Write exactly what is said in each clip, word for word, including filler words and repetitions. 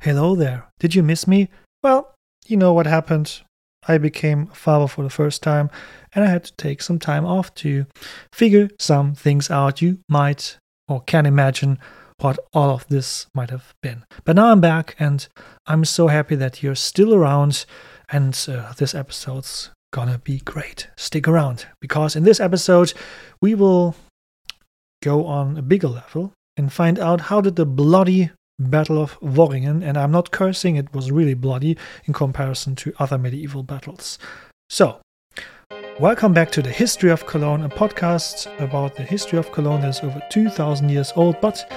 Hello there. Did you miss me? Well, you know what happened. I became a father for the first time and I had to take some time off to figure some things out. You might or can imagine what all of this might have been. But now I'm back and I'm so happy that you're still around, and uh, this episode's gonna be great. Stick around, because in this episode we will go on a bigger level and find out how did the bloody Battle of Worringen, and I'm not cursing, it was really bloody in comparison to other medieval battles. So, welcome back to the History of Cologne, a podcast about the history of Cologne that is over two thousand years old, but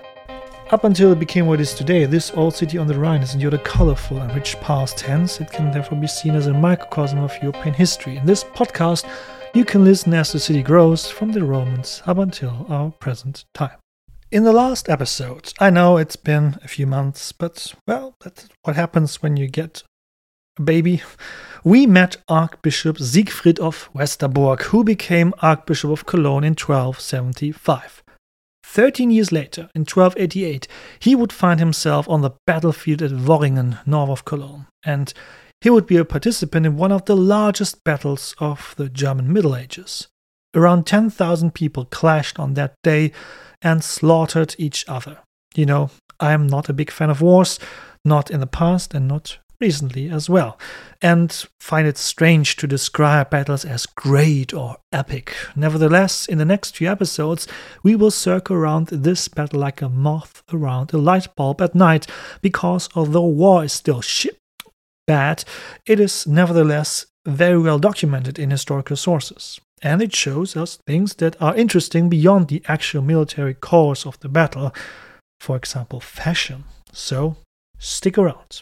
up until it became what it is today, this old city on the Rhine is endured a colorful and rich past. Hence, it can therefore be seen as a microcosm of European history. In this podcast, you can listen as the city grows from the Romans up until our present time. In the last episode, I know it's been a few months, but, well, that's what happens when you get a baby. We met Archbishop Siegfried of Westerbork, who became Archbishop of Cologne in twelve seventy-five. Thirteen years later, in twelve eighty-eight, he would find himself on the battlefield at Worringen, north of Cologne, and he would be a participant in one of the largest battles of the German Middle Ages. Around ten thousand people clashed on that day and slaughtered each other. You know, I am not a big fan of wars, not in the past and not recently as well, and find it strange to describe battles as great or epic. Nevertheless, in the next few episodes, we will circle around this battle like a moth around a light bulb at night, because although war is still shit bad, it is nevertheless very well documented in historical sources. And it shows us things that are interesting beyond the actual military course of the battle, for example, fashion. So, stick around.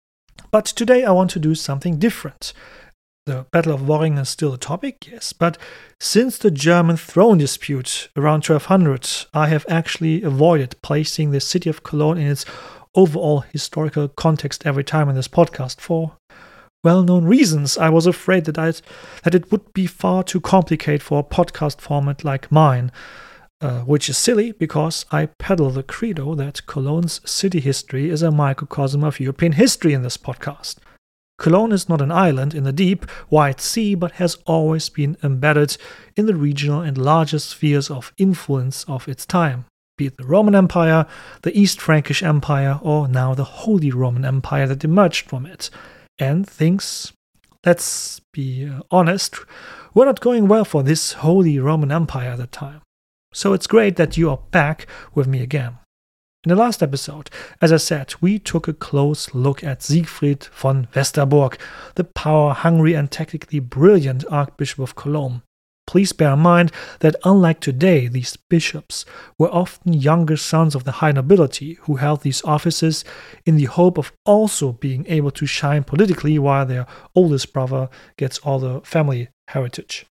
But today I want to do something different. The Battle of Worringen is still a topic, yes, but since the German throne dispute around twelve hundred, I have actually avoided placing the city of Cologne in its overall historical context every time in this podcast for well-known reasons. I was afraid that I'd, that it would be far too complicated for a podcast format like mine, uh, which is silly because I peddle the credo that Cologne's city history is a microcosm of European history in this podcast. Cologne is not an island in the deep, wide sea, but has always been embedded in the regional and larger spheres of influence of its time, be it the Roman Empire, the East Frankish Empire, or now the Holy Roman Empire that emerged from it. And things, let's be honest, were not going well for this Holy Roman Empire at the time. So it's great that you are back with me again. In the last episode, as I said, we took a close look at Siegfried von Westerbork, the power-hungry and tactically brilliant Archbishop of Cologne. Please bear in mind that unlike today, these bishops were often younger sons of the high nobility who held these offices in the hope of also being able to shine politically while their oldest brother gets all the family heritage.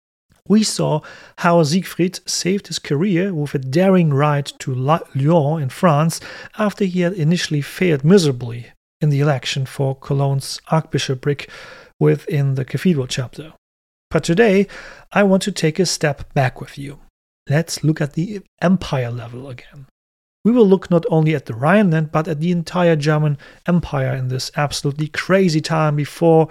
We saw how Siegfried saved his career with a daring ride to Lyon in France after he had initially failed miserably in the election for Cologne's archbishopric within the cathedral chapter. But today, I want to take a step back with you. Let's look at the empire level again. We will look not only at the Rhineland, but at the entire German Empire in this absolutely crazy time before,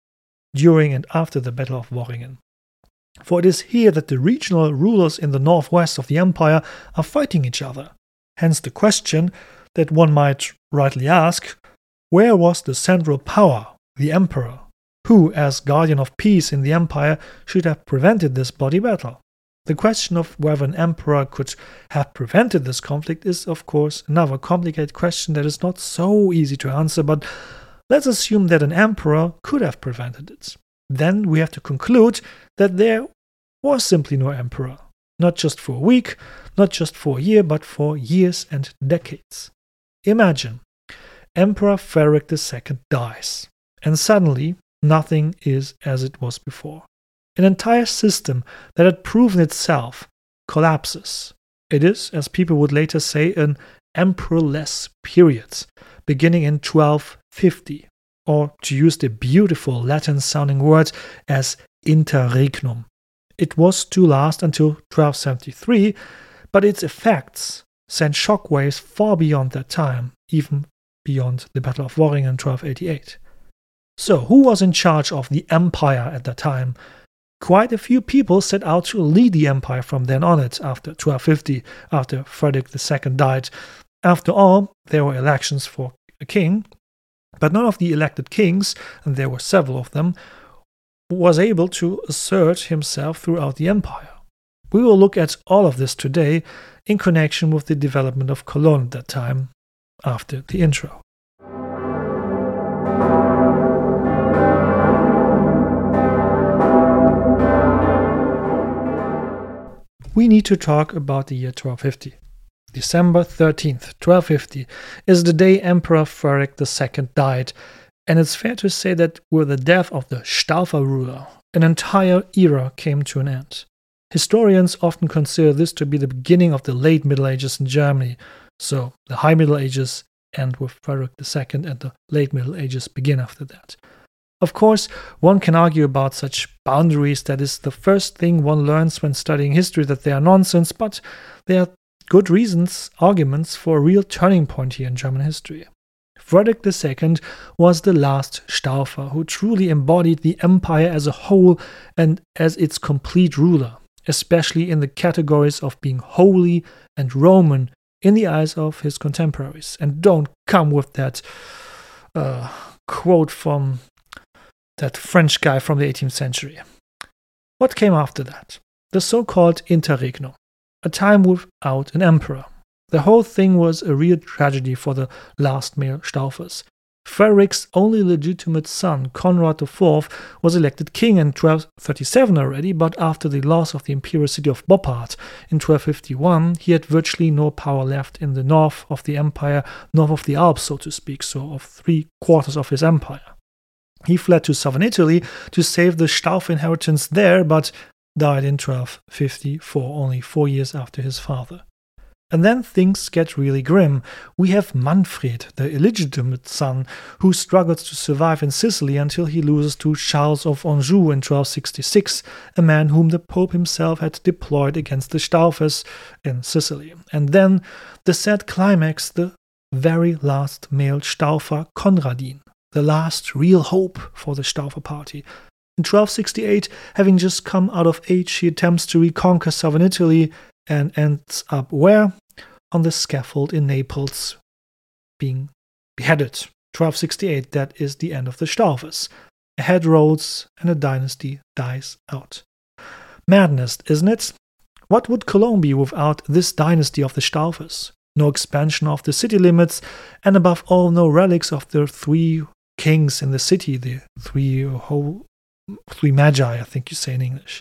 during and after the Battle of Worringen. For it is here that the regional rulers in the northwest of the empire are fighting each other. Hence the question that one might rightly ask, where was the central power, the emperor? Who, as guardian of peace in the empire, should have prevented this bloody battle? The question of whether an emperor could have prevented this conflict is, of course, another complicated question that is not so easy to answer, but let's assume that an emperor could have prevented it. Then we have to conclude that there was simply no emperor, not just for a week, not just for a year, but for years and decades. Imagine, Emperor Frederick the Second dies, and suddenly nothing is as it was before. An entire system that had proven itself collapses. It is, as people would later say, an emperorless period, beginning in twelve fifty, or to use the beautiful Latin-sounding word as interregnum. It was to last until twelve seventy-three, but its effects sent shockwaves far beyond that time, even beyond the Battle of Worringen in twelve eighty-eight. So, who was in charge of the empire at that time? Quite a few people set out to lead the empire from then on it after twelve fifty, after Frederick the Second died. After all, there were elections for a king, but none of the elected kings, and there were several of them, was able to assert himself throughout the empire. We will look at all of this today in connection with the development of Cologne at that time, after the intro. We need to talk about the year twelve fifty. December thirteenth, twelve fifty, is the day Emperor Frederick the Second died, and it's fair to say that with the death of the Staufer ruler, an entire era came to an end. Historians often consider this to be the beginning of the late Middle Ages in Germany, so the High Middle Ages end with Frederick the Second and the late Middle Ages begin after that. Of course, one can argue about such boundaries. That is the first thing one learns when studying history, that they are nonsense, but there are good reasons, arguments for a real turning point here in German history. Frederick the Second was the last Staufer who truly embodied the empire as a whole and as its complete ruler, especially in the categories of being holy and Roman in the eyes of his contemporaries. And don't come with that uh, quote from that French guy from the eighteenth century. What came after that? The so-called Interregnum, a time without an emperor. The whole thing was a real tragedy for the last male Staufers. Frederick's only legitimate son, Conrad the Fourth, was elected king in twelve thirty-seven already, but after the loss of the imperial city of Boppard in twelve fifty-one, he had virtually no power left in the north of the empire, north of the Alps, so to speak, so of three quarters of his empire. He fled to southern Italy to save the Staufer inheritance there, but died in twelve fifty-four, only four years after his father. And then things get really grim. We have Manfred, the illegitimate son, who struggles to survive in Sicily until he loses to Charles of Anjou in twelve sixty-six, a man whom the Pope himself had deployed against the Staufers in Sicily. And then the sad climax, the very last male Staufer, Konradin, the last real hope for the Staufer party. In twelve sixty-eight, having just come out of age, he attempts to reconquer southern Italy and ends up where? On the scaffold in Naples, being beheaded. twelve sixty-eight, that is the end of the Staufers. A head rolls and a dynasty dies out. Madness, isn't it? What would Cologne be without this dynasty of the Staufers? No expansion of the city limits, and above all, no relics of the three kings in the city, the three whole, three magi, I think you say in English.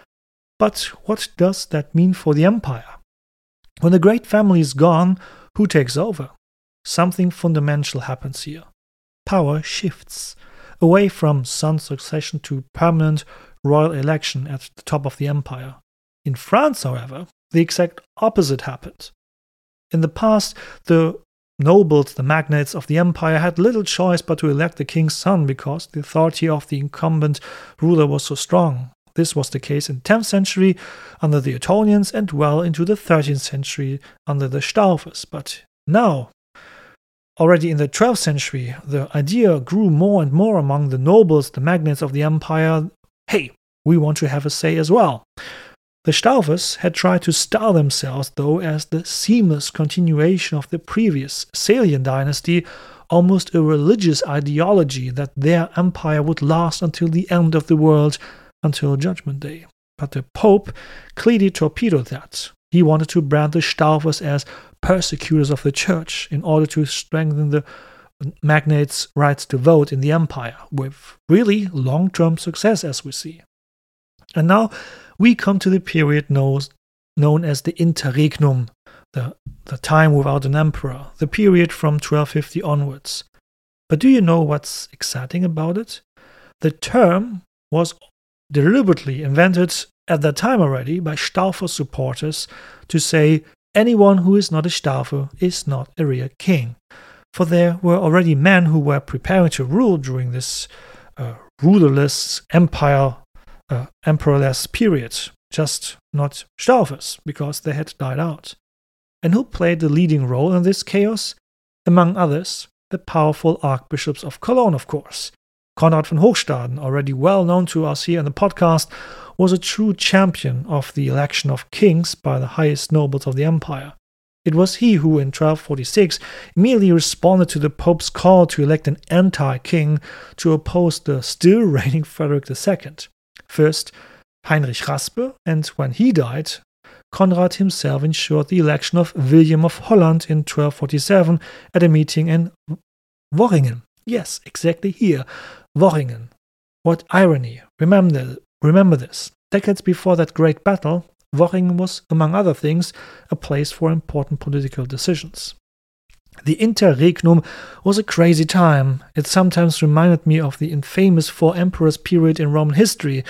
But what does that mean for the empire? When the great family is gone, who takes over? Something fundamental happens here. Power shifts away from son succession to permanent royal election at the top of the empire. In France, however, the exact opposite happened. In the past, the nobles, the magnates of the empire, had little choice but to elect the king's son because the authority of the incumbent ruler was so strong. This was the case in the tenth century under the Ottonians and well into the thirteenth century under the Staufers. But now, already in the twelfth century, the idea grew more and more among the nobles, the magnates of the empire. Hey, we want to have a say as well. The Staufers had tried to style themselves, though, as the seamless continuation of the previous Salian dynasty, almost a religious ideology that their empire would last until the end of the world, until Judgment Day. But the Pope clearly torpedoed that. He wanted to brand the Staufers as persecutors of the church in order to strengthen the magnates' rights to vote in the empire, with really long-term success, as we see. And now we come to the period known, known as the Interregnum, the, the time without an emperor, the period from twelve fifty onwards. But do you know what's exciting about it? The term was deliberately invented at that time already by Staufer supporters to say anyone who is not a Staufer is not a real king. For there were already men who were preparing to rule during this uh, rulerless empire, uh, emperorless period, just not Staufers, because they had died out. And who played the leading role in this chaos? Among others, the powerful archbishops of Cologne, of course. Konrad von Hochstaden, already well known to us here in the podcast, was a true champion of the election of kings by the highest nobles of the empire. It was he who, in twelve forty-six, immediately responded to the Pope's call to elect an anti-king to oppose the still reigning Frederick the Second. First, Heinrich Raspe, and when he died, Konrad himself ensured the election of William of Holland in twelve forty-seven at a meeting in Worringen. Yes, exactly here, Worringen. What irony. Remember, remember this. Decades before that great battle, Worringen was, among other things, a place for important political decisions. The interregnum was a crazy time. It sometimes reminded me of the infamous Four Emperors period in Roman history.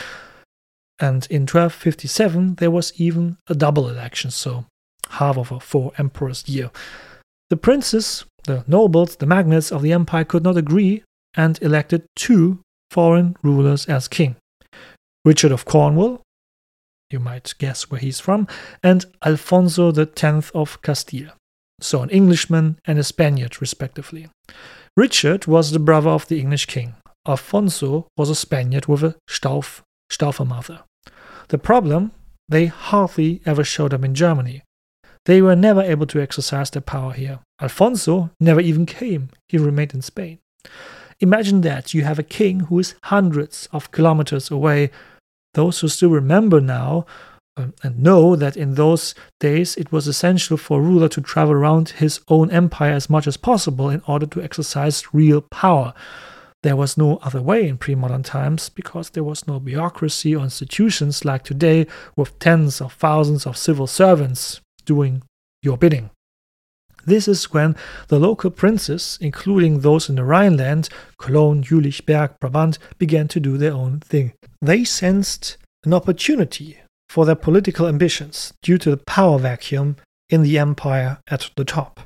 And in twelve fifty-seven, there was even a double election, so half of a Four Emperors year. The princes, the nobles, the magnates of the empire could not agree and elected two foreign rulers as king. Richard of Cornwall, you might guess where he's from, and Alfonso the Tenth of Castile, so an Englishman and a Spaniard, respectively. Richard was the brother of the English king. Alfonso was a Spaniard with a Stauf, Staufer mother. The problem, they hardly ever showed up in Germany. They were never able to exercise their power here. Alfonso never even came. He remained in Spain. Imagine that you have a king who is hundreds of kilometers away. Those who still remember now um, and know that in those days it was essential for a ruler to travel around his own empire as much as possible in order to exercise real power. There was no other way in pre-modern times because there was no bureaucracy or institutions like today with tens of thousands of civil servants doing your bidding. This is when the local princes, including those in the Rhineland, Cologne, Jülich, Berg, Brabant, began to do their own thing. They sensed an opportunity for their political ambitions due to the power vacuum in the empire at the top.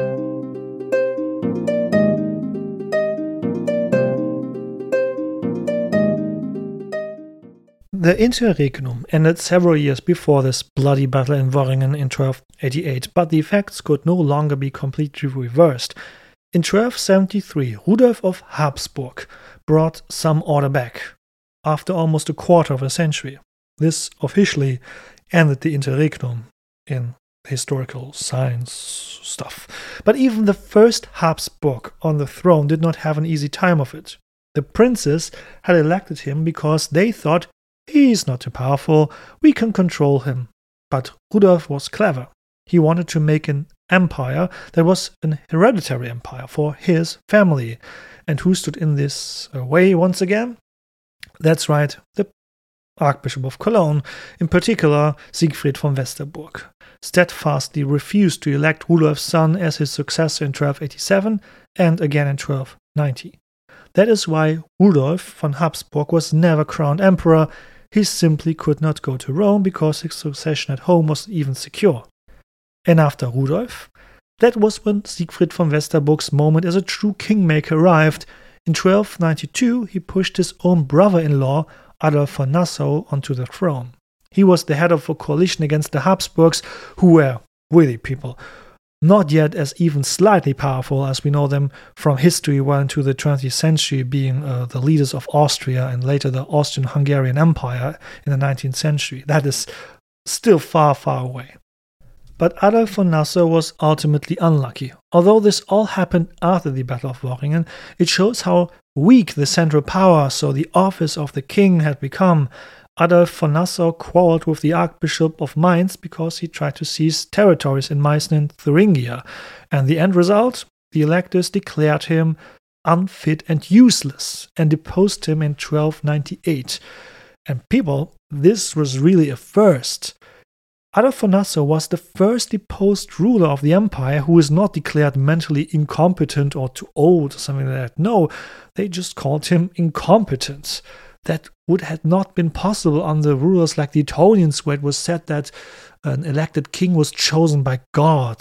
The interregnum ended several years before this bloody battle in Worringen in twelve eighty-eight, but the effects could no longer be completely reversed. In twelve seventy-three, Rudolf of Habsburg brought some order back, after almost a quarter of a century. This officially ended the interregnum in historical science stuff. But even the first Habsburg on the throne did not have an easy time of it. The princes had elected him because they thought, he's not too powerful, we can control him. But Rudolf was clever. He wanted to make an empire that was an hereditary empire for his family. And who stood in this way once again? That's right, the Archbishop of Cologne, in particular Siegfried von Westerburg, steadfastly refused to elect Rudolf's son as his successor in twelve eighty-seven and again in twelve ninety. That is why Rudolf von Habsburg was never crowned emperor. He simply could not go to Rome because his succession at home was even secure. And after Rudolf, that was when Siegfried von Westerburg's moment as a true kingmaker arrived. In twelve ninety-two, he pushed his own brother-in-law, Adolf von Nassau, onto the throne. He was the head of a coalition against the Habsburgs, who were, really people, not yet as even slightly powerful as we know them from history well into the twentieth century, being uh, the leaders of Austria and later the Austrian-Hungarian Empire in the nineteenth century. That is still far, far away. But Adolf von Nassau was ultimately unlucky. Although this all happened after the Battle of Worringen, it shows how weak the central power, so the office of the king, had become. Adolf von Nassau quarreled with the Archbishop of Mainz because he tried to seize territories in Meissen and Thuringia, and the end result? The electors declared him unfit and useless and deposed him in twelve ninety-eight. And people, this was really a first. Adolf von Nassau was the first deposed ruler of the empire who is not declared mentally incompetent or too old or something like that. No, they just called him incompetent. That would have not been possible under rulers like the Etonians, where it was said that an elected king was chosen by God.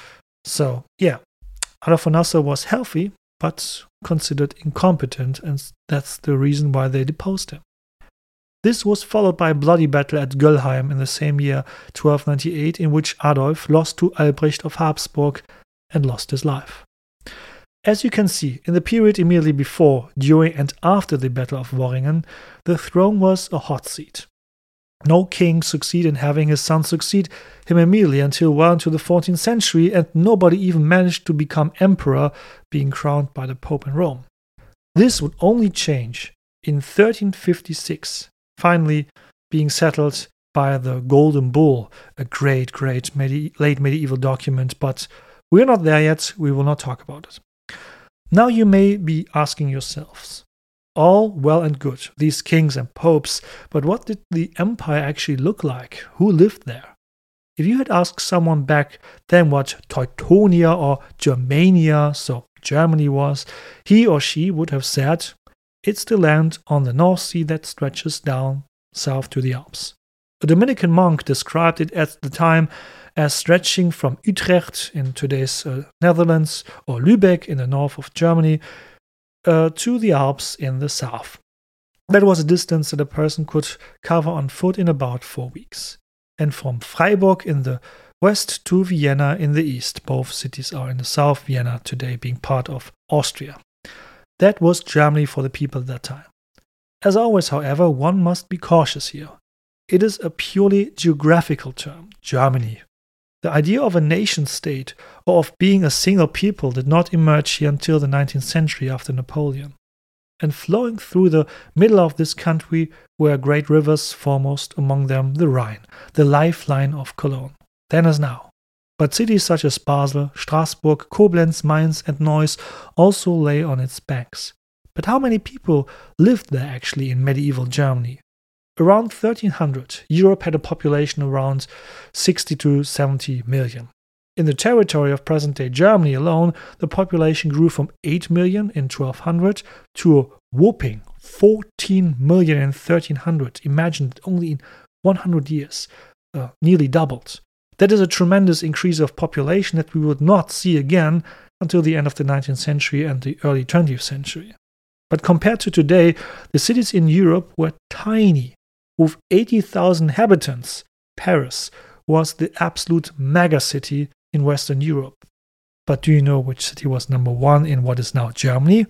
So, yeah, Adolf von Nassau was healthy, but considered incompetent, and that's the reason why they deposed him. This was followed by a bloody battle at Göllheim in the same year, twelve ninety-eight, in which Adolf lost to Albrecht of Habsburg and lost his life. As you can see, in the period immediately before, during and after the Battle of Worringen, the throne was a hot seat. No king succeeded in having his son succeed him immediately until well into the fourteenth century, and nobody even managed to become emperor, being crowned by the Pope in Rome. This would only change in thirteen fifty-six, finally being settled by the Golden Bull, a great, great medi- late medieval document, but we're not there yet, we will not talk about it. Now you may be asking yourselves, all well and good, these kings and popes, but what did the empire actually look like? Who lived there? If you had asked someone back then what Teutonia or Germania, so Germany, was, he or she would have said, it's the land on the North Sea that stretches down south to the Alps. A Dominican monk described it at the time as stretching from Utrecht in today's uh, Netherlands or Lübeck in the north of Germany uh, to the Alps in the south. That was a distance that a person could cover on foot in about four weeks. And from Freiburg in the west to Vienna in the east. Both cities are in the south, Vienna today being part of Austria. That was Germany for the people at that time. As always, however, one must be cautious here. It is a purely geographical term, Germany. The idea of a nation-state or of being a single people did not emerge here until the nineteenth century after Napoleon. And flowing through the middle of this country were great rivers, foremost among them the Rhine, the lifeline of Cologne, then as now. But cities such as Basel, Strasbourg, Koblenz, Mainz and Neuss also lay on its banks. But how many people lived there actually in medieval Germany? Around thirteen hundred, Europe had a population around sixty to seventy million. In the territory of present-day Germany alone, the population grew from eight million in twelve hundred to a whopping fourteen million in thirteen hundred. Imagine it, only in one hundred years, uh, nearly doubled. That is a tremendous increase of population that we would not see again until the end of the nineteenth century and the early twentieth century. But compared to today, the cities in Europe were tiny. With eighty thousand inhabitants, Paris was the absolute megacity in Western Europe. But do you know which city was number one in what is now Germany?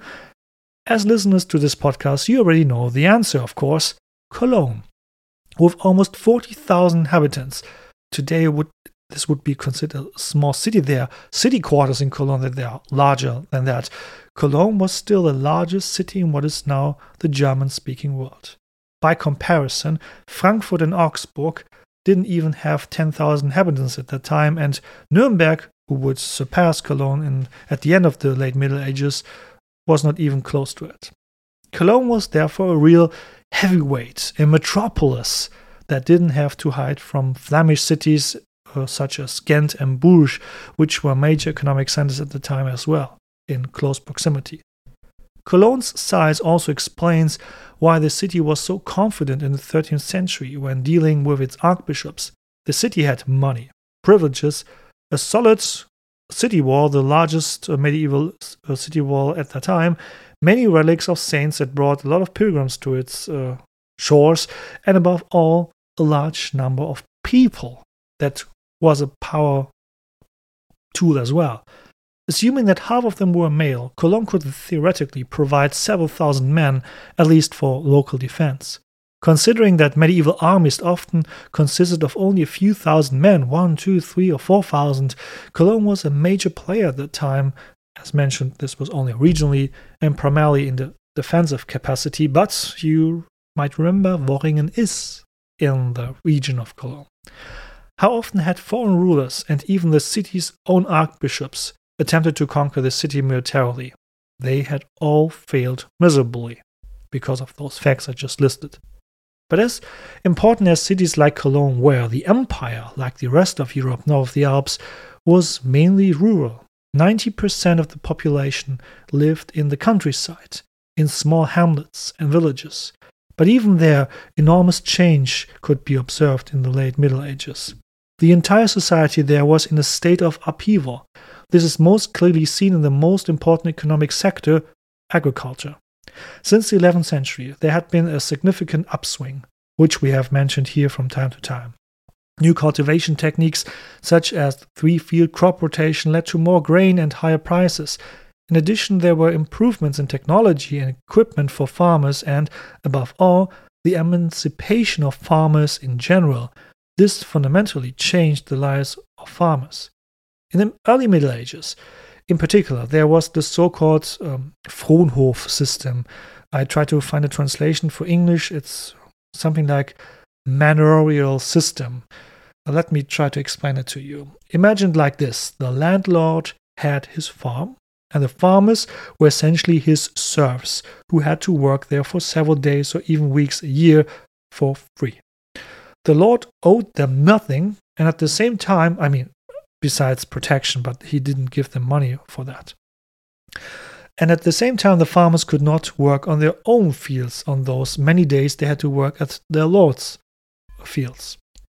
As listeners to this podcast, you already know the answer, of course, Cologne. With almost forty thousand inhabitants, today would this would be considered a small city. There are city quarters in Cologne that they are larger than that. Cologne was still the largest city in what is now the German-speaking world. By comparison, Frankfurt and Augsburg didn't even have ten thousand inhabitants at that time, and Nuremberg, who would surpass Cologne in, at the end of the late Middle Ages, was not even close to it. Cologne was therefore a real heavyweight, a metropolis that didn't have to hide from Flemish cities uh, such as Ghent and Bourges, which were major economic centers at the time as well, in close proximity. Cologne's size also explains why the city was so confident in the thirteenth century when dealing with its archbishops. The city had money, privileges, a solid city wall, the largest medieval city wall at the time, many relics of saints that brought a lot of pilgrims to its uh, shores, and above all, a large number of people. That was a power tool as well. Assuming that half of them were male, Cologne could theoretically provide several thousand men, at least for local defense. Considering that medieval armies often consisted of only a few thousand men, one, two, three, or four thousand, Cologne was a major player at the time. As mentioned, this was only regionally and primarily in the defensive capacity, but you might remember Worringen is in the region of Cologne. How often had foreign rulers and even the city's own archbishops attempted to conquer the city militarily? They had all failed miserably because of those facts I just listed. But as important as cities like Cologne were, the empire, like the rest of Europe north of the Alps, was mainly rural. ninety percent of the population lived in the countryside, in small hamlets and villages. But even there, enormous change could be observed in the late Middle Ages. The entire society there was in a state of upheaval. This is most clearly seen in the most important economic sector, agriculture. Since the eleventh century, there had been a significant upswing, which we have mentioned here from time to time. New cultivation techniques, such as three-field crop rotation, led to more grain and higher prices. In addition, there were improvements in technology and equipment for farmers and, above all, the emancipation of farmers in general. This fundamentally changed the lives of farmers. In the early Middle Ages, in particular, there was the so-called um, Fronhof system. I tried to find a translation for English. It's something like manorial system. Let me try to explain it to you. Imagine like this. The landlord had his farm, and the farmers were essentially his serfs who had to work there for several days or even weeks a year for free. The lord owed them nothing, and at the same time, I mean, besides protection, but he didn't give them money for that. And at the same time, the farmers could not work on their own fields on those many days they had to work at their lord's fields.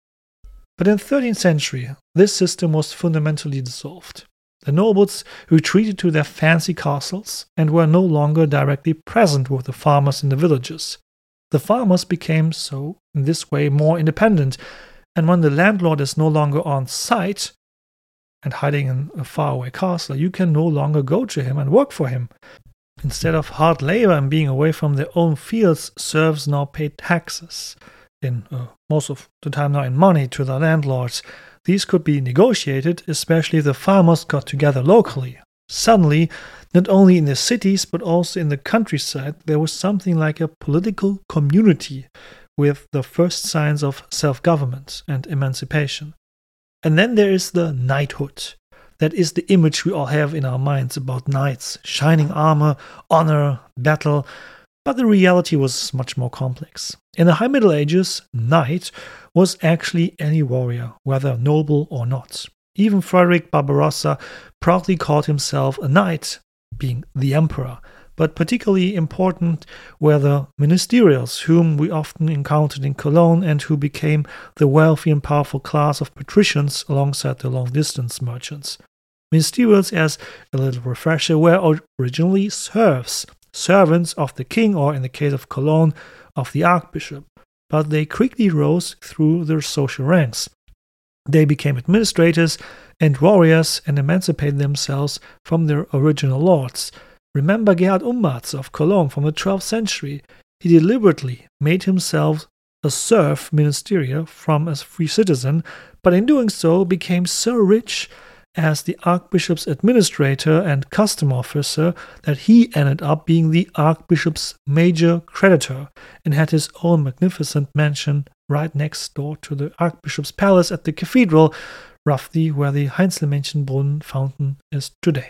But in the thirteenth century, this system was fundamentally dissolved. The nobles retreated to their fancy castles and were no longer directly present with the farmers in the villages. The farmers became so, in this way, more independent, and when the landlord is no longer on site and hiding in a faraway castle, you can no longer go to him and work for him. Instead of hard labor and being away from their own fields, serfs now paid taxes, in uh, most of the time now in money, to the landlords. These could be negotiated, especially if the farmers got together locally. Suddenly, not only in the cities but also in the countryside, there was something like a political community with the first signs of self-government and emancipation. And then there is the knighthood. That is the image we all have in our minds about knights, shining armor, honor, battle. But the reality was much more complex. In the High Middle Ages, knight was actually any warrior, whether noble or not. Even Frederick Barbarossa proudly called himself a knight, being the emperor. But particularly important were the ministerials, whom we often encountered in Cologne and who became the wealthy and powerful class of patricians alongside the long-distance merchants. Ministerials, as a little refresher, were originally serfs, servants of the king, or in the case of Cologne, of the archbishop, but they quickly rose through their social ranks. They became administrators and warriors and emancipated themselves from their original lords. Remember Gerhard Umbarz of Cologne from the twelfth century. He deliberately made himself a serf ministerial from a free citizen, but in doing so became so rich as the archbishop's administrator and custom officer that he ended up being the archbishop's major creditor and had his own magnificent mansion right next door to the archbishop's palace at the cathedral, roughly where the Heinzelmännchenbrunnen fountain is today.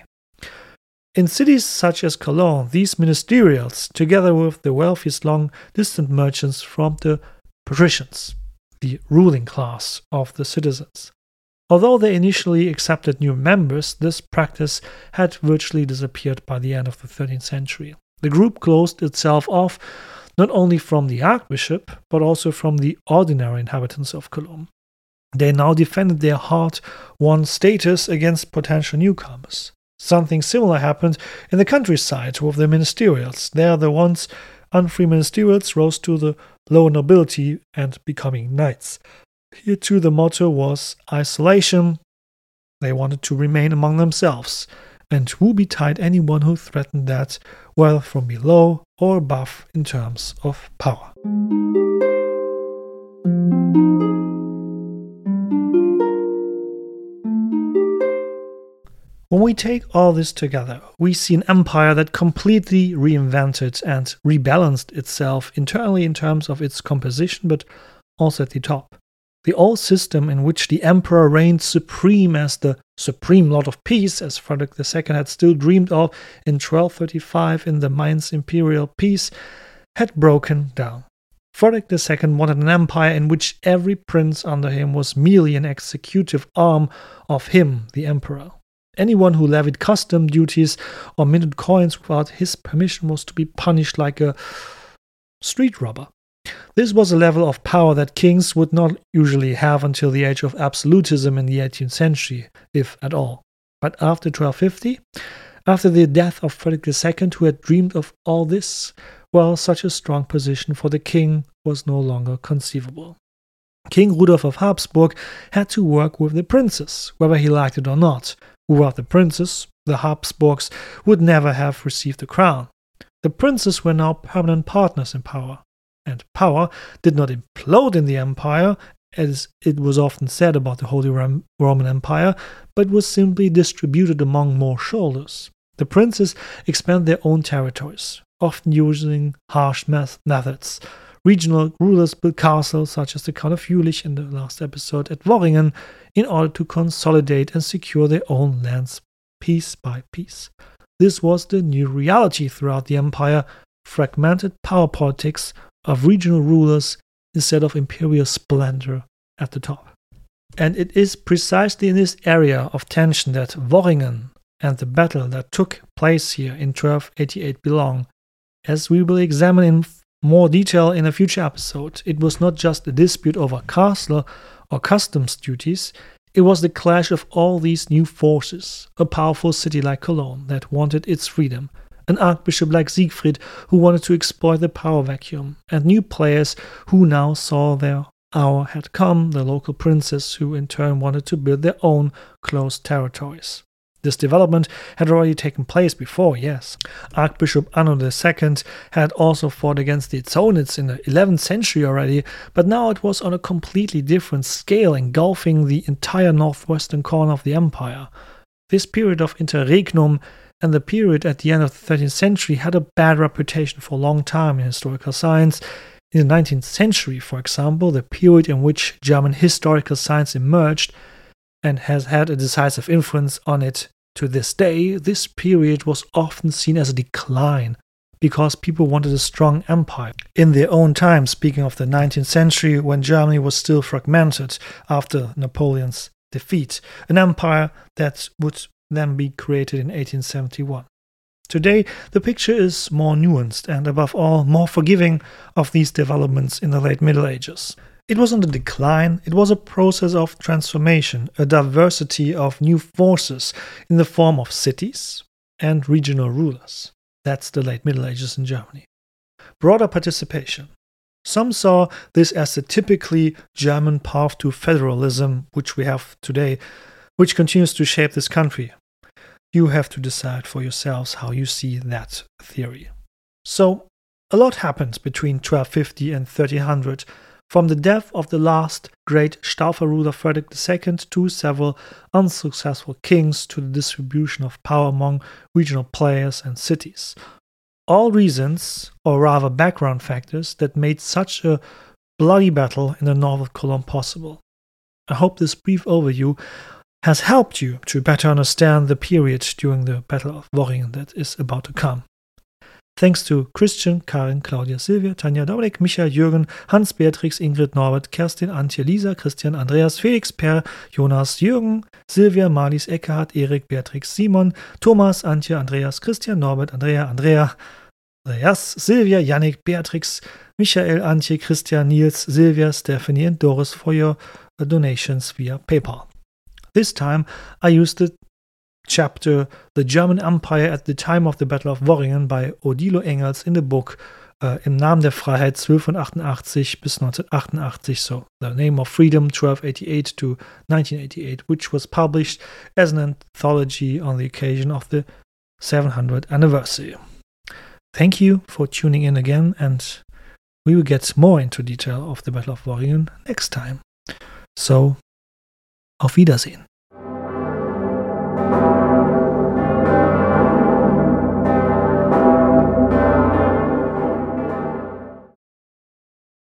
In cities such as Cologne, these ministerials, together with the wealthiest long-distant merchants, formed the patricians, the ruling class of the citizens. Although they initially accepted new members, this practice had virtually disappeared by the end of the thirteenth century. The group closed itself off not only from the archbishop, but also from the ordinary inhabitants of Cologne. They now defended their hard-won status against potential newcomers. Something similar happened in the countryside with the ministerials. There, the once unfree ministerials rose to the lower nobility and becoming knights. Here too the motto was isolation. They wanted to remain among themselves, and woe betide anyone who threatened that, whether from below or above in terms of power. When we take all this together, we see an empire that completely reinvented and rebalanced itself internally in terms of its composition, but also at the top. The old system in which the emperor reigned supreme as the supreme lord of peace, as Frederick the Second had still dreamed of in twelve thirty-five in the Mainz Imperial Peace, had broken down. Frederick the Second wanted an empire in which every prince under him was merely an executive arm of him, the emperor. Anyone who levied custom duties or minted coins without his permission was to be punished like a street robber. This was a level of power that kings would not usually have until the age of absolutism in the eighteenth century, if at all. But after twelve fifty, after the death of Frederick the Second, who had dreamed of all this, well, such a strong position for the king was no longer conceivable. King Rudolf of Habsburg had to work with the princes, whether he liked it or not. Without the princes, the Habsburgs would never have received the crown. The princes were now permanent partners in power, and power did not implode in the empire, as it was often said about the Holy Roman Empire, but was simply distributed among more shoulders. The princes expanded their own territories, often using harsh methods. Regional rulers built castles, such as the Count of Jülich in the last episode at Worringen, in order to consolidate and secure their own lands piece by piece. This was the new reality throughout the empire, fragmented power politics of regional rulers instead of imperial splendor at the top. And it is precisely in this area of tension that Worringen and the battle that took place here in twelve eighty-eight belong. As we will examine in more detail in a future episode, it was not just a dispute over castle or customs duties, it was the clash of all these new forces, a powerful city like Cologne that wanted its freedom, an archbishop like Siegfried who wanted to exploit the power vacuum, and new players who now saw their hour had come, the local princes who in turn wanted to build their own closed territories. This development had already taken place before, yes. Archbishop Anno the Second had also fought against the Zonids in the eleventh century already, but now it was on a completely different scale, engulfing the entire northwestern corner of the empire. This period of interregnum and the period at the end of the thirteenth century had a bad reputation for a long time in historical science. In the nineteenth century, for example, the period in which German historical science emerged and has had a decisive influence on it to this day, this period was often seen as a decline because people wanted a strong empire. In their own time, speaking of the nineteenth century, when Germany was still fragmented after Napoleon's defeat, an empire that would then be created in eighteen seventy-one. Today, the picture is more nuanced and, above all, more forgiving of these developments in the late Middle Ages. It wasn't a decline, it was a process of transformation, a diversity of new forces in the form of cities and regional rulers. That's the late Middle Ages in Germany. Broader participation. Some saw this as the typically German path to federalism, which we have today, which continues to shape this country. You have to decide for yourselves how you see that theory. So, a lot happened between twelve fifty and thirteen hundred, from the death of the last great Staufer ruler Frederick the Second to several unsuccessful kings to the distribution of power among regional players and cities. All reasons, or rather background factors, that made such a bloody battle in the north of Cologne possible. I hope this brief overview has helped you to better understand the period during the Battle of Worringen that is about to come. Thanks to Christian, Karin, Claudia, Silvia, Tanja, Dominik, Michael, Jürgen, Hans, Beatrix, Ingrid, Norbert, Kerstin, Antje, Lisa, Christian, Andreas, Felix, Per, Jonas, Jürgen, Silvia, Marlies, Eckhard, Erik, Beatrix, Simon, Thomas, Antje, Andreas, Christian, Norbert, Andrea, Andrea, Andreas, Silvia, Yannick, Beatrix, Michael, Antje, Christian, Nils, Silvia, Stephanie, and Doris for your donations via PayPal. This time I used the chapter The German Empire at the Time of the Battle of Worringen by Odilo Engels in the book uh, Im Namen der Freiheit zwölfhundertachtundachtzig bis neunzehnhundertachtundachtzig, so The Name of Freedom twelve eighty-eight to nineteen eighty-eight, which was published as an anthology on the occasion of the seven hundredth anniversary. Thank you for tuning in again, and we will get more into detail of the Battle of Worringen next time. So, auf Wiedersehen.